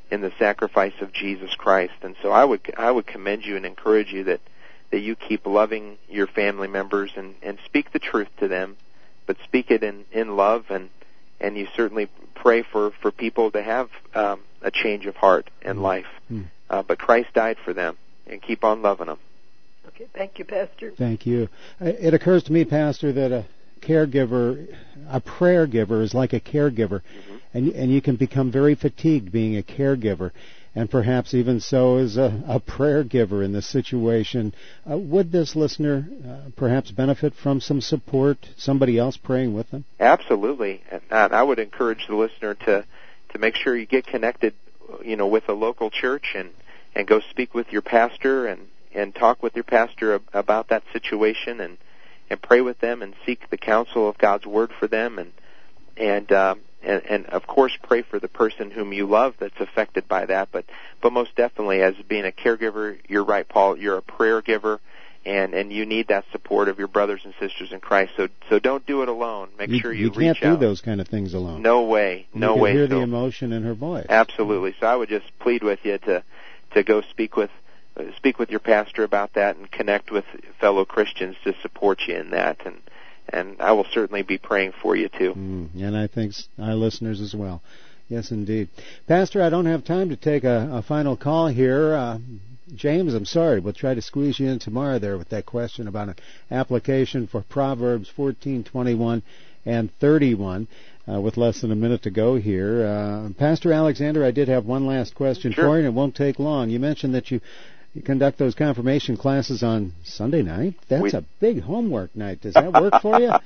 in the sacrifice of Jesus Christ. And so I would I would commend you and encourage you that, that you keep loving your family members and, and speak the truth to them, but speak it in, in love, and, and you certainly pray for, for people to have um, a change of heart and mm. life. Mm. Uh, but Christ died for them, and keep on loving them. Okay, thank you, Pastor. Thank you. It occurs to me, Pastor, that a caregiver, a prayer giver is like a caregiver, mm-hmm. and and you can become very fatigued being a caregiver, and perhaps even so as a, a prayer giver in this situation. Uh, would this listener uh, perhaps benefit from some support, somebody else praying with them? Absolutely, and I would encourage the listener to to make sure you get connected, you know, with a local church, and and go speak with your pastor and and talk with your pastor about that situation, and and pray with them and seek the counsel of God's Word for them, and and, um, and and of course pray for the person whom you love that's affected by that. But but most definitely, as being a caregiver, you're right, Paul. You're a prayer giver, and, and you need that support of your brothers and sisters in Christ. So so don't do it alone. Make you, sure you, you reach out. You can't do those kind of things alone. No way, no you way. You hear so, the emotion in her voice. Absolutely. So I would just plead with you to to go speak with. Speak with your pastor about that, and connect with fellow Christians to support you in that, and and I will certainly be praying for you too. Mm, and I think our listeners as well. Yes, indeed. Pastor, I don't have time to take a, a final call here. Uh, James, I'm sorry, we'll try to squeeze you in tomorrow there with that question about an application for Proverbs fourteen, twenty-one, and thirty-one. Uh, with less than a minute to go here. Uh, Pastor Alexander, I did have one last question sure. for you, and it won't take long. You mentioned that you You conduct those confirmation classes on Sunday night. That's we, a big homework night. Does that work for you?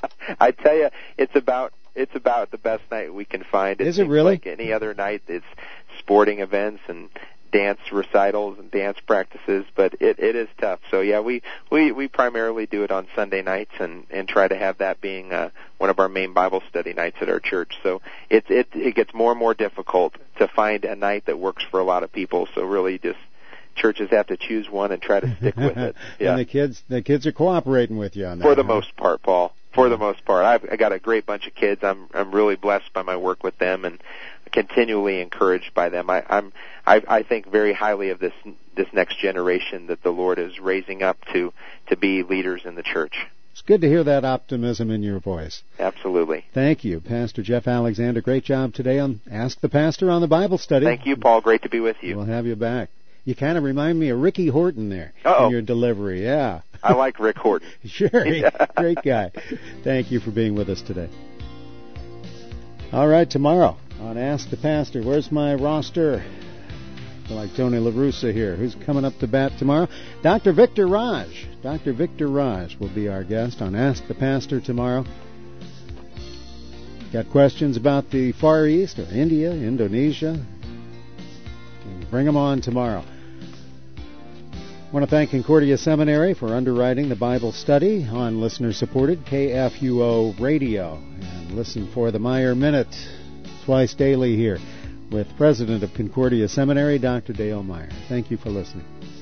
I tell you, it's about it's about the best night we can find. It Is it really? Like any other night, it's sporting events and dance recitals and dance practices, but it, it is tough. So yeah, we, we, we primarily do it on Sunday nights, and, and try to have that being uh, one of our main Bible study nights at our church. So it, it it gets more and more difficult to find a night that works for a lot of people. So really just churches have to choose one and try to stick with it. Yeah. And the kids, the kids are cooperating with you on that. For the huh? most part, Paul. For the most part, I've I got a great bunch of kids. I'm I'm really blessed by my work with them, and continually encouraged by them. I, I'm I, I think very highly of this this next generation that the Lord is raising up to to be leaders in the church. It's good to hear that optimism in your voice. Absolutely. Thank you, Pastor Jeff Alexander. Great job today on Ask the Pastor on the Bible Study. Thank you, Paul. Great to be with you. We'll have you back. You kind of remind me of Ricky Horton there Uh-oh. in your delivery. Yeah. I like Rick Horton. Sure. Yeah. Great guy. Thank you for being with us today. All right, tomorrow on Ask the Pastor, where's my roster? Like Tony LaRussa here. Who's coming up to bat tomorrow? Doctor Victor Raj. Doctor Victor Raj will be our guest on Ask the Pastor tomorrow. Got questions about the Far East or India, Indonesia? Bring them on tomorrow. I want to thank Concordia Seminary for underwriting the Bible study on listener-supported K F U O Radio. And listen for the Meyer Minute twice daily here with President of Concordia Seminary, Doctor Dale Meyer. Thank you for listening.